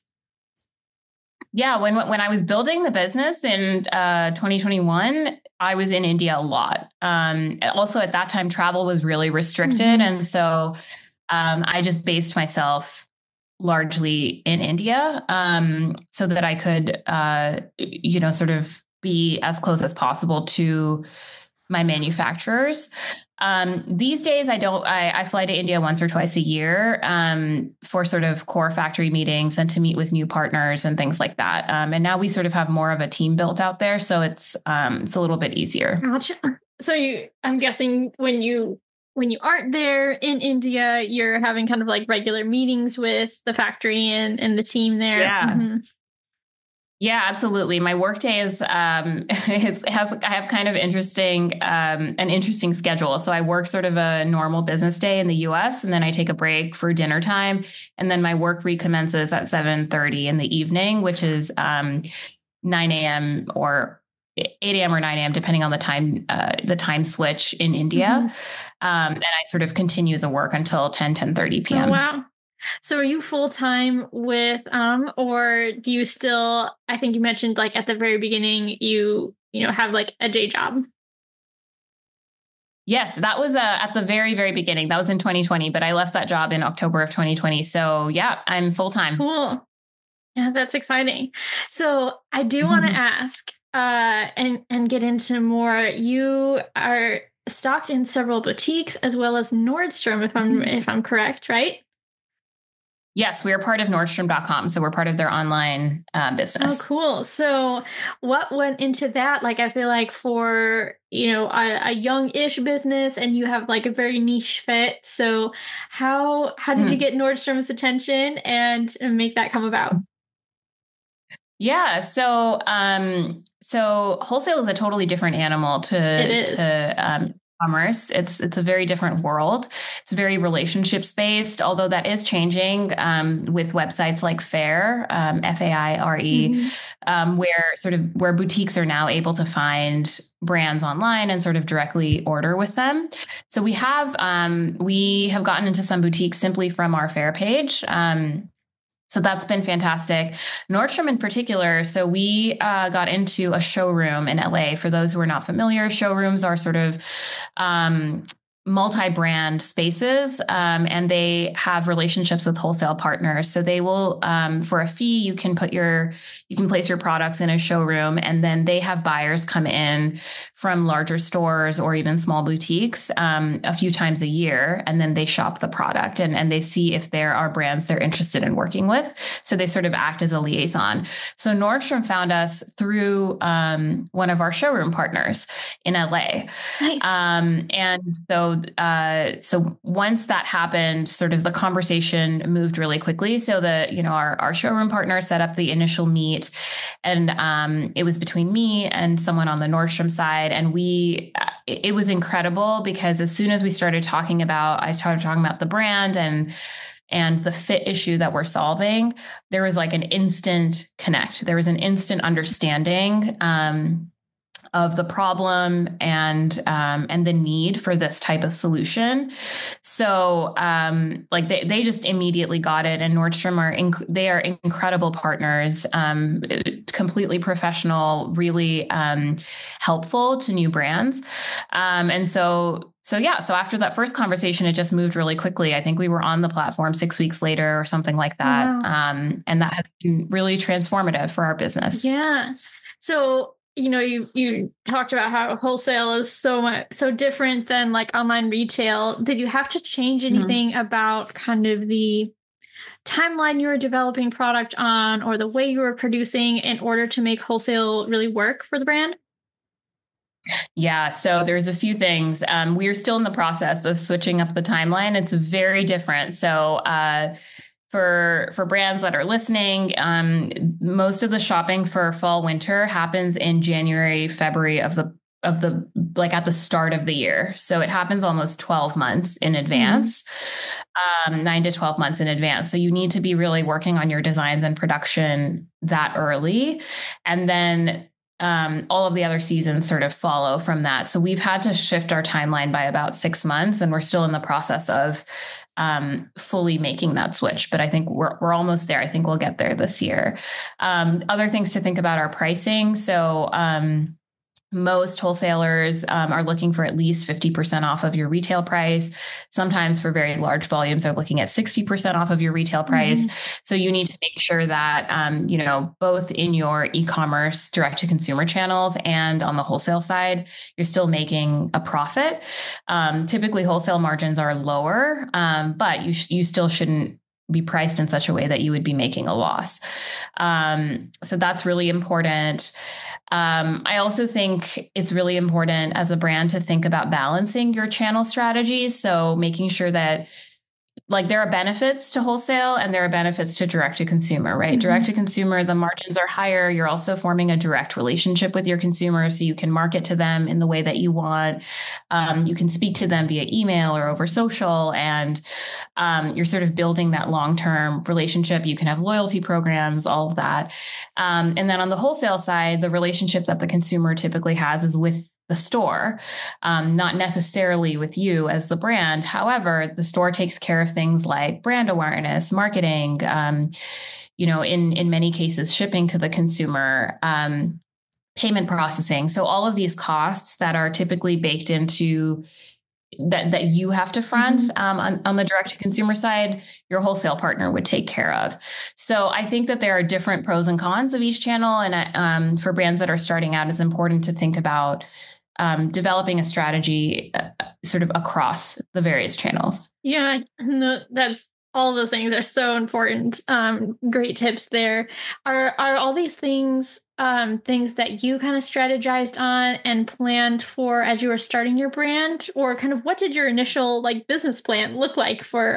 Yeah, when I was building the business in 2021, I was in India a lot. Also, at that time, travel was really restricted, and so I just based myself largely in India, so that I could, sort of be as close as possible to my manufacturers. These days, I fly to India once or twice a year for sort of core factory meetings and to meet with new partners and things like that. And now we sort of have more of a team built out there, so it's a little bit easier.
Gotcha. So I'm guessing when you aren't there in India, you're having kind of regular meetings with the factory and the team there.
Yeah.
Mm-hmm.
Yeah, absolutely. My workday is I have kind of an interesting schedule. So I work sort of a normal business day in the US, and then I take a break for dinner time, and then my work recommences at 7:30 in the evening, which is 9 a.m. or 8 a.m. or 9 a.m. depending on the time switch in India. And I sort of continue the work until 10:30 p.m.
Oh, wow. So are you full-time with, or do you still, I think you mentioned at the very beginning, you have a day job?
Yes, that was at the very, very beginning. That was in 2020, but I left that job in October of 2020. So yeah, I'm full-time.
Cool. Yeah, that's exciting. So I do want to
Mhm.
ask, and get into more. You are stocked in several boutiques as well as Nordstrom, if I'm correct, right?
Yes, we are part of Nordstrom.com. So we're part of their online
Oh,
business.
cool. So what went into that? Like, I feel like for, a young-ish business and you have like a very niche fit. So how did you
Mhm.
get Nordstrom's attention and make that come about?
Yeah. So wholesale is a totally different animal
It is.
to commerce. It's a very different world. It's very relationships based, although that is changing with websites like Faire, Faire,
Mhm.
where boutiques are now able to find brands online and sort of directly order with them. So we have gotten into some boutiques simply from our Faire page. So that's been fantastic. Nordstrom in particular. So we got into a showroom in LA. For those who are not familiar, showrooms are sort of um, multi-brand spaces, and they have relationships with wholesale partners. So they will, for a fee, you can place your products in a showroom, and then they have buyers come in from larger stores or even small boutiques a few times a year, and then they shop the product and they see if there are brands they're interested in working with. So they sort of act as a liaison. So Nordstrom found us through one of our showroom partners in LA.
Nice.
So once that happened, sort of the conversation moved really quickly. So our showroom partner set up the initial meet, and it was between me and someone on the Nordstrom side, and it was incredible because as soon as I started talking about the brand and the fit issue that we're solving, there was like an instant connect. There was an instant understanding. Of the problem and the need for this type of solution. So like they just immediately got it, and Nordstrom they are incredible partners, completely professional, really helpful to new brands. So after that first conversation, it just moved really quickly. I think we were on the platform 6 weeks later or something like
Oh,
that.
wow.
And that has been really transformative for our business.
Yeah. So, you talked about how wholesale is so different than like online retail. Did you have to change
Mhm.
anything about kind of the timeline you were developing product on or the way you were producing in order to make wholesale really work for the brand?
Yeah, so there's a few things. We are still in the process of switching up the timeline. It's very different. So for brands that are listening, most of the shopping for fall winter happens in January, February of the like at the start of the year. So it happens almost 12 months in
Mhm.
advance, 9 to 12 months in advance. So you need to be really working on your designs and production that early. And then all of the other seasons sort of follow from that. So we've had to shift our timeline by about 6 months, and we're still in the process of fully making that switch. But I think we're almost there. I think we'll get there this year. Other things to think about are pricing. So most wholesalers are looking for at least 50% off of your retail price. Sometimes for very large volumes, are looking at 60% off of your retail price.
Mhm.
So you need to make sure that, both in your e-commerce direct to consumer channels and on the wholesale side, you're still making a profit. Typically wholesale margins are lower, but you still shouldn't be priced in such a way that you would be making a loss. So that's really important. I also think it's really important as a brand to think about balancing your channel strategies. So making sure that like there are benefits to wholesale and there are benefits to direct to consumer, right? Direct
Mhm.
to consumer, the margins are higher. You're also forming a direct relationship with your consumer. So you can market to them in the way that you want. You can speak to them via email or over social, and you're sort of building that long-term relationship. You can have loyalty programs, all of that. And then on the wholesale side, the relationship that the consumer typically has is with the store, not necessarily with you as the brand. However, the store takes care of things like brand awareness, marketing, in many cases, shipping to the consumer, payment processing. So all of these costs that are typically baked into that you have to front
Mm-hmm.
on the direct to consumer side, your wholesale partner would take care of. So I think that there are different pros and cons of each channel. And for brands that are starting out, it's important to think about developing a strategy sort of across the various channels.
Yeah, no, that's all those things are so important. Great tips there. Are all these things things that you kind of strategized on and planned for as you were starting your brand, or kind of what did your initial like business plan look like for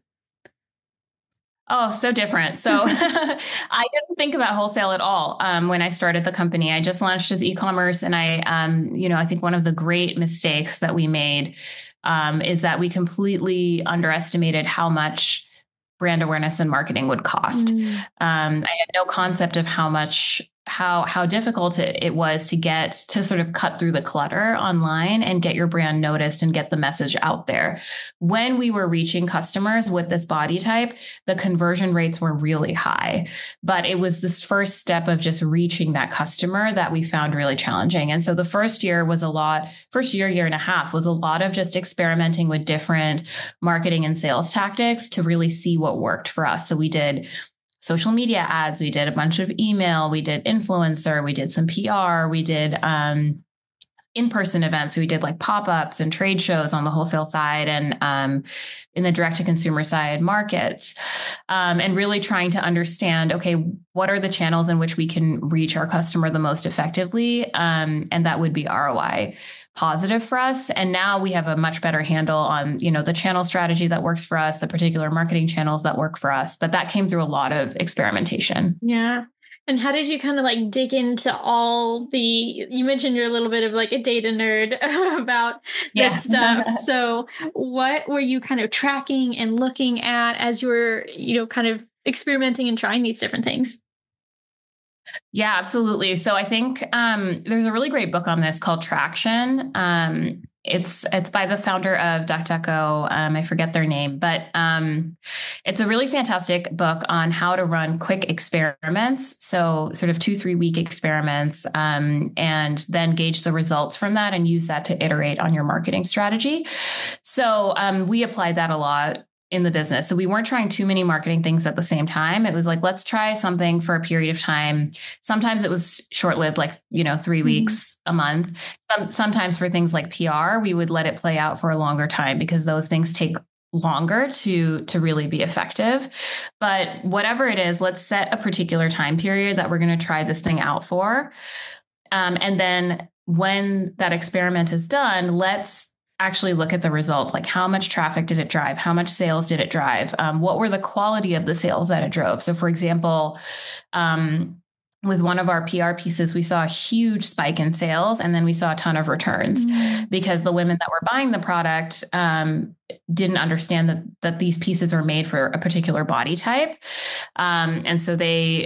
Oh, so different. So I didn't think about wholesale at all when I started the company. I just launched as e-commerce, and I think one of the great mistakes that we made is that we completely underestimated how much brand awareness and marketing would cost. I had no concept of how difficult it was to get to sort of cut through the clutter online and get your brand noticed and get the message out there. When we were reaching customers with this body type, the conversion rates were really high, but it was this first step of just reaching that customer that we found really challenging. And so the first year, year and a half was a lot of just experimenting with different marketing and sales tactics to really see what worked for us. So we did social media ads, we did a bunch of email, we did influencer, we did some PR, we did in-person events. So we did like pop-ups and trade shows on the wholesale side and in the direct-to-consumer side markets, and really trying to understand, okay, what are the channels in which we can reach our customer the most effectively? And that would be ROI positive for us. And now we have a much better handle on, the channel strategy that works for us, the particular marketing channels that work for us. But that came through a lot of experimentation.
Yeah. And how did you kind of like dig into you mentioned you're a little bit of like a data nerd about this stuff. So what were you kind of tracking and looking at as you were, kind of experimenting and trying these different things?
Yeah, absolutely. So I think there's a really great book on this called Traction. It's by the founder of DuckDuckGo. I forget their name, but it's a really fantastic book on how to run quick experiments. So sort of 2-3 week experiments, and then gauge the results from that and use that to iterate on your marketing strategy. So we applied that a lot in the business. So we weren't trying too many marketing things at the same time. It was like, let's try something for a period of time. Sometimes it was short-lived, like, 3 weeks, a month. Sometimes for things like PR, we would let it play out for a longer time because those things take longer to really be effective. But whatever it is, let's set a particular time period that we're going to try this thing out for. And then when that experiment is done, let's actually look at the results. Like, how much traffic did it drive? How much sales did it drive? What were the quality of the sales that it drove? So for example, with one of our PR pieces, we saw a huge spike in sales, and then we saw a ton of returns because the women that were buying the product didn't understand that these pieces are made for a particular body type. And so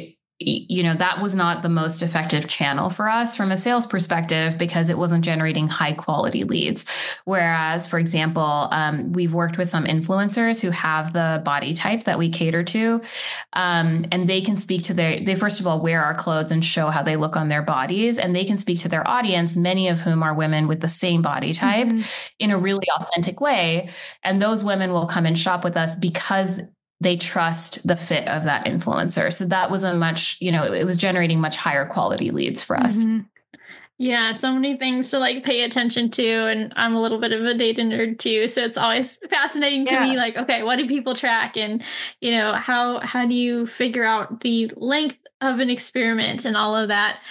that was not the most effective channel for us from a sales perspective because it wasn't generating high quality leads. Whereas, for example, we've worked with some influencers who have the body type that we cater to, and they can speak to they first of all wear our clothes and show how they look on their bodies, and they can speak to their audience, many of whom are women with the same body type, in a really authentic way. And those women will come and shop with us because they trust the fit of that influencer. So that was it was generating much higher quality leads for us.
Yeah, so many things to like pay attention to. And I'm a little bit of a data nerd too. So it's always fascinating to me, like, okay, what do people track? And, how do you figure out the length of an experiment and all of that?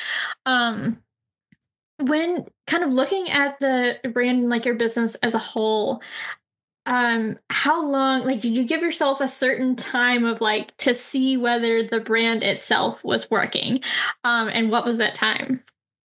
When kind of looking at the brand and like your business as a whole, how long, like, did you give yourself a certain time of like to see whether the brand itself was working? And what was that time?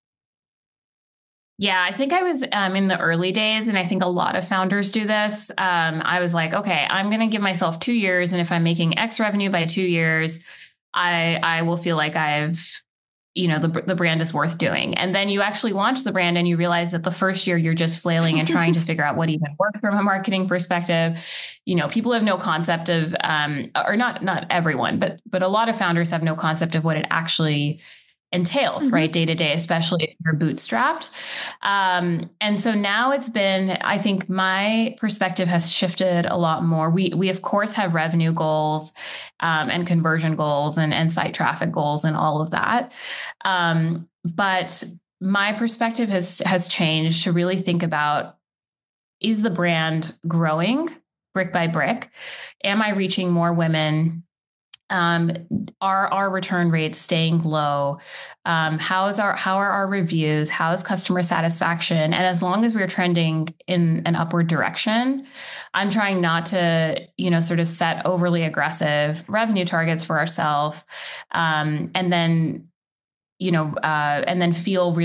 Yeah, I think I was in the early days, and I think a lot of founders do this. I was like, okay, I'm going to give myself 2 years. And if I'm making X revenue by 2 years, I will feel like the brand is worth doing. And then you actually launch the brand and you realize that the first year you're just flailing and trying to figure out what even works from a marketing perspective. People have no concept of, or not everyone, but a lot of founders have no concept of what it actually entails, right? Day to day, especially if you're bootstrapped. And so now it's been, I think my perspective has shifted a lot more. We of course have revenue goals, and conversion goals and site traffic goals and all of that. But my perspective has changed to really think about, is the brand growing brick by brick? Am I reaching more women? Are our return rates staying low? How are our reviews? How is customer satisfaction? And as long as we're trending in an upward direction, I'm trying not to, sort of set overly aggressive revenue targets for ourselves, and then feel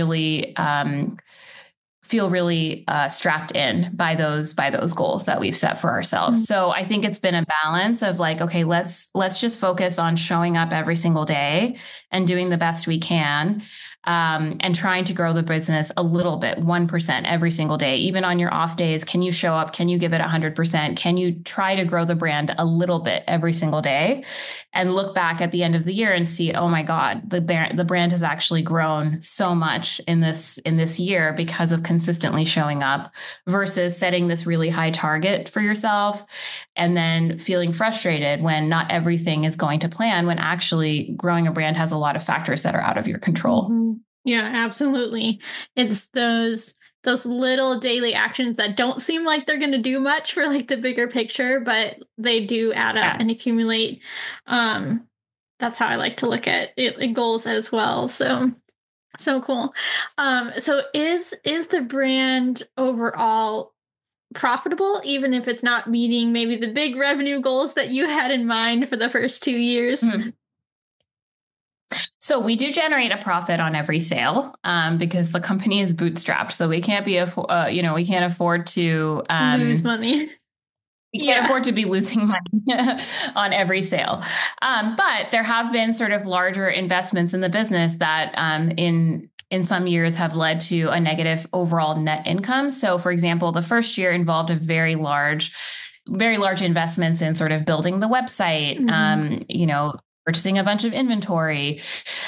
really strapped in by those goals that we've set for ourselves. So I think it's been a balance of like, okay, let's just focus on showing up every single day and doing the best we can, and trying to grow the business a little bit, 1% every single day. Even on your off days, can you show up? Can you give it 100%? Can you try to grow the brand a little bit every single day, and look back at the end of the year and see, oh my God, the brand has actually grown so much in this year because of consistently showing up, versus setting this really high target for yourself and then feeling frustrated when not everything is going to plan, when actually growing a brand has a lot of factors that are out of your control.
Mm-hmm. Yeah, absolutely. It's those little daily actions that don't seem like they're going to do much for like the bigger picture, but they do add up and accumulate. That's how I like to look at goals as well. So cool. So is the brand overall profitable, even if it's not meeting maybe the big revenue goals that you had in mind for the first 2 years?
Mm-hmm. So we do generate a profit on every sale, because the company is bootstrapped. So we can't we can't afford to
lose money.
We can't afford to be losing money on every sale. But there have been sort of larger investments in the business that in some years have led to a negative overall net income. So for example, the first year involved a very large investments in sort of building the website, purchasing a bunch of inventory.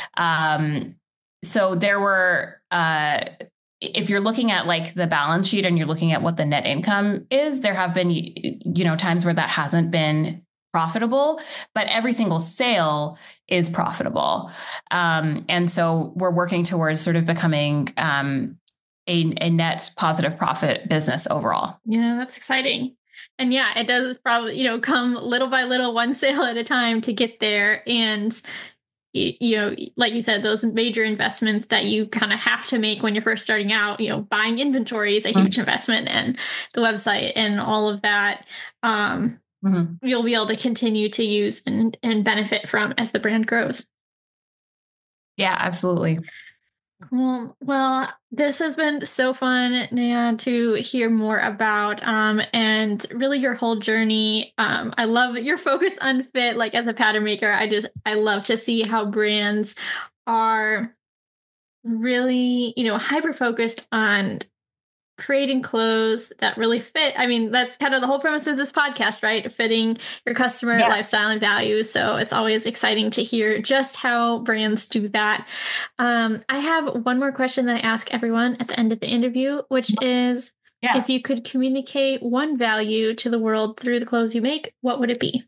So there were, if you're looking at like the balance sheet and you're looking at what the net income is, there have been, times where that hasn't been profitable, but every single sale is profitable. And so we're working towards sort of becoming a net positive profit business overall.
Yeah, that's exciting. And yeah, it does probably, come little by little, one sale at a time to get there. And, like you said, those major investments that you kind of have to make when you're first starting out, buying inventory is a huge investment, and the website and all of that, you'll be able to continue to use and benefit from as the brand grows.
Yeah, absolutely.
Cool. Well, this has been so fun, Naya, to hear more about, and really your whole journey. I love your focus on fit. Like as a pattern maker, I love to see how brands are really, hyper focused on creating clothes that really fit. I mean, that's kind of the whole premise of this podcast, right? Fitting your customer lifestyle and values. So it's always exciting to hear just how brands do that. I have one more question that I ask everyone at the end of the interview, which is, if you could communicate one value to the world through the clothes you make, what would it be?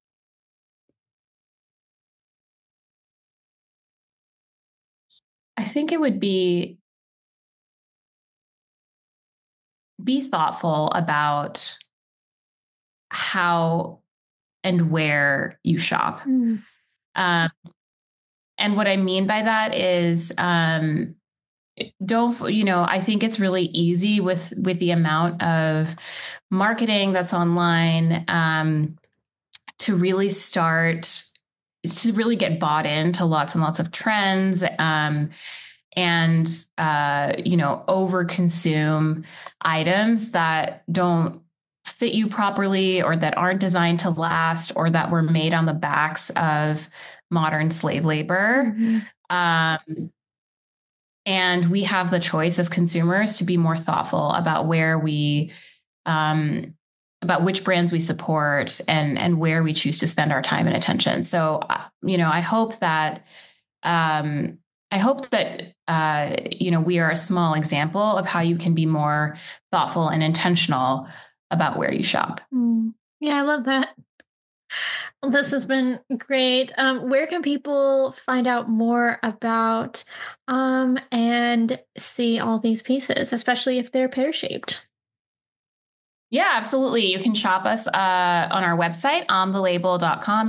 I think it would be thoughtful about how and where you shop. And what I mean by that is, I think it's really easy with the amount of marketing that's online, to really get bought into lots and lots of trends, and overconsume items that don't fit you properly, or that aren't designed to last, or that were made on the backs of modern slave labor. And we have the choice as consumers to be more thoughtful about about which brands we support and where we choose to spend our time and attention. So, I hope that, I hope that, we are a small example of how you can be more thoughtful and intentional about where you shop.
Yeah, I love that. Well, this has been great. Where can people find out more about and see all these pieces, especially if they're pear-shaped?
Yeah, absolutely. You can shop us on our website, aamthelabel.com,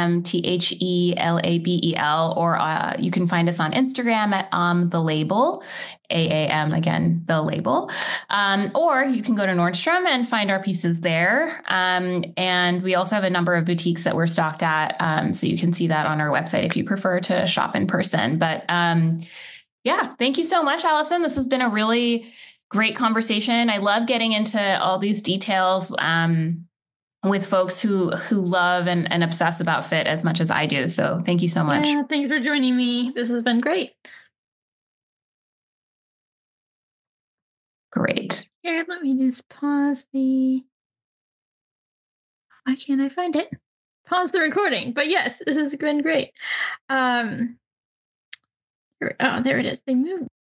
AAMTHELABEL, or you can find us on Instagram at aamthelabel, AAM, again, the label. Or you can go to Nordstrom and find our pieces there. And we also have a number of boutiques that we're stocked at. So you can see that on our website if you prefer to shop in person. But yeah, thank you so much, Allison. This has been a really great conversation. I love getting into all these details with folks who love and obsess about fit as much as I do. So thank you so much.
Yeah, thanks for joining me. This has been great.
Great.
Here, let me just pause the. Why can't I find it? Pause the recording. But yes, this has been great. Oh, there it is. They moved.